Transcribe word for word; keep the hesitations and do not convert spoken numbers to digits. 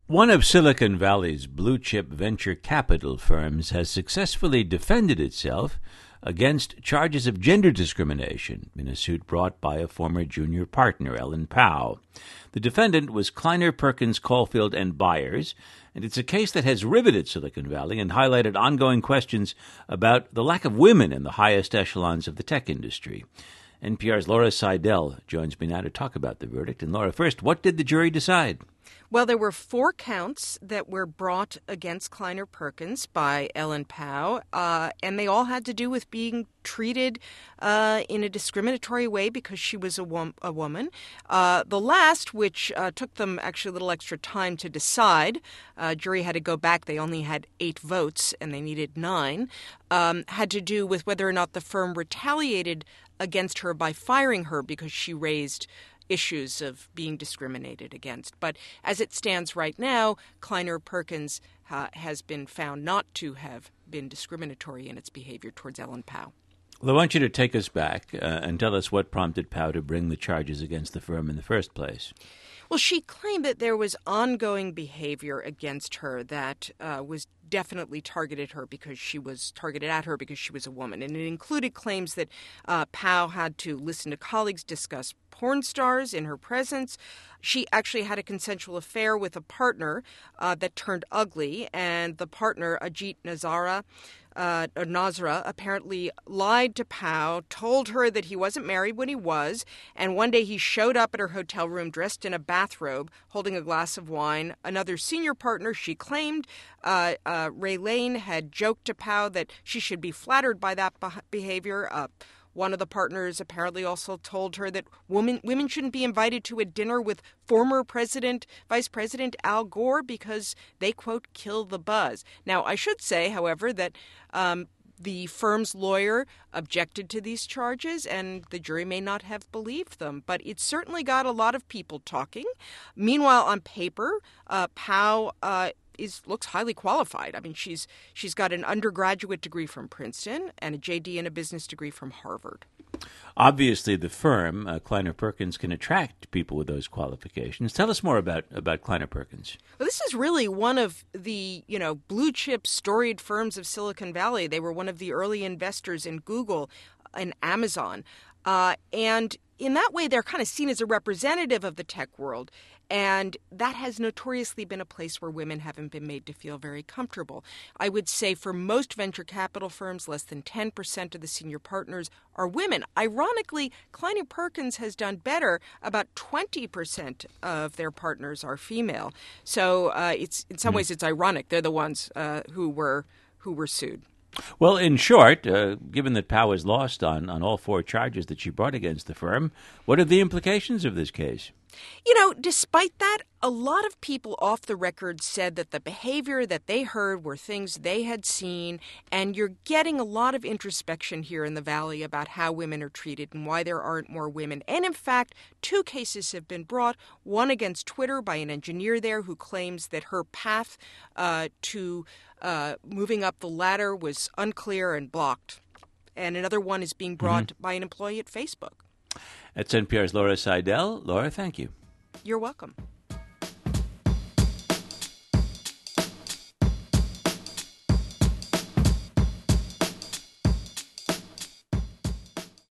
One of Silicon Valley's blue-chip venture capital firms has successfully defended itself against charges of gender discrimination in a suit brought by a former junior partner, Ellen Pao. The defendant was Kleiner Perkins Caulfield and Byers, and it's a case that has riveted Silicon Valley and highlighted ongoing questions about the lack of women in the highest echelons of the tech industry. N P R's Laura Seidel joins me now to talk about the verdict. And Laura, first, what did the jury decide? Well, there were four counts that were brought against Kleiner Perkins by Ellen Pao, uh, and they all had to do with being treated uh, in a discriminatory way because she was a, wom- a woman. Uh, the last, which uh, took them actually a little extra time to decide, uh, jury had to go back. They only had eight votes, and they needed nine, um, had to do with whether or not the firm retaliated against her by firing her because she raised issues of being discriminated against. But as it stands right now, Kleiner Perkins uh, has been found not to have been discriminatory in its behavior towards Ellen Pao. Well, I want you to take us back uh, and tell us what prompted Pao to bring the charges against the firm in the first place. Well, she claimed that there was ongoing behavior against her that uh, was definitely targeted her because she was targeted at her because she was a woman. And it included claims that uh, Pao had to listen to colleagues discuss porn stars in her presence. She actually had a consensual affair with a partner uh, that turned ugly, and the partner, Ajit Nazara, Uh, Nazra apparently lied to Pao, told her that he wasn't married when he was, and one day he showed up at her hotel room dressed in a bathrobe, holding a glass of wine. Another senior partner, she claimed, uh, uh, Ray Lane, had joked to Pao that she should be flattered by that behavior. Uh, One of the partners apparently also told her that women women shouldn't be invited to a dinner with former President, Vice President Al Gore because they, quote, kill the buzz. Now, I should say, however, that um, the firm's lawyer objected to these charges, and the jury may not have believed them. But it certainly got a lot of people talking. Meanwhile, on paper, uh, Pao uh, is looks highly qualified. I mean, she's she's got an undergraduate degree from Princeton and a J D and a business degree from Harvard. Obviously, the firm, uh, Kleiner Perkins, can attract people with those qualifications. Tell us more about, about Kleiner Perkins. Well, this is really one of the, you know, blue-chip storied firms of Silicon Valley. They were one of the early investors in Google and Amazon. Uh, and in that way, they're kind of seen as a representative of the tech world. And that has notoriously been a place where women haven't been made to feel very comfortable. I would say for most venture capital firms, less than ten percent of the senior partners are women. Ironically, Kleiner Perkins has done better. About twenty percent of their partners are female. So uh, it's in some mm. ways it's ironic. They're the ones uh, who were who were sued. Well, in short, uh, given that Pao is lost on, on all four charges that she brought against the firm, what are the implications of this case? You know, despite that, a lot of people off the record said that the behavior that they heard were things they had seen, and you're getting a lot of introspection here in the Valley about how women are treated and why there aren't more women. And in fact, two cases have been brought, one against Twitter by an engineer there who claims that her path uh, to uh, moving up the ladder was unclear and blocked. And another one is being brought mm-hmm. by an employee at Facebook. That's N P R's Laura Seidel. Laura, thank you. You're welcome.